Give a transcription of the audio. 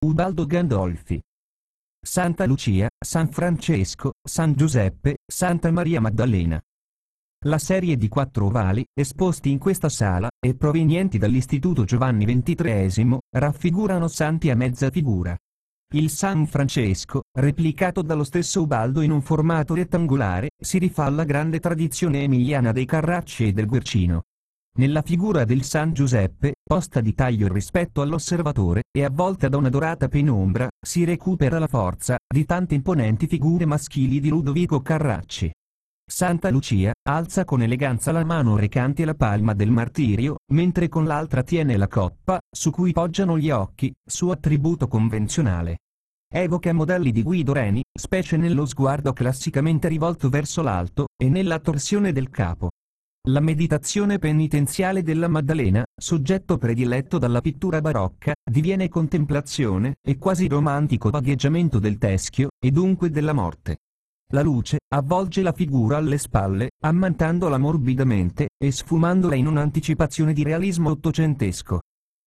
Ubaldo Gandolfi. Santa Lucia, San Francesco, San Giuseppe, Santa Maria Maddalena. La serie di 4 ovali, esposti in questa sala, e provenienti dall'Istituto Giovanni XXIII, raffigurano santi a mezza figura. Il San Francesco, replicato dallo stesso Ubaldo in un formato rettangolare, si rifà alla grande tradizione emiliana dei Carracci e del Guercino. Nella figura del San Giuseppe, posta di taglio rispetto all'osservatore, e avvolta da una dorata penombra, si recupera la forza di tante imponenti figure maschili di Ludovico Carracci. Santa Lucia alza con eleganza la mano recante la palma del martirio, mentre con l'altra tiene la coppa, su cui poggiano gli occhi, suo attributo convenzionale. Evoca modelli di Guido Reni, specie nello sguardo classicamente rivolto verso l'alto, e nella torsione del capo. La meditazione penitenziale della Maddalena, soggetto prediletto dalla pittura barocca, diviene contemplazione e quasi romantico vagheggiamento del teschio, e dunque della morte. La luce avvolge la figura alle spalle, ammantandola morbidamente, e sfumandola in un'anticipazione di realismo ottocentesco.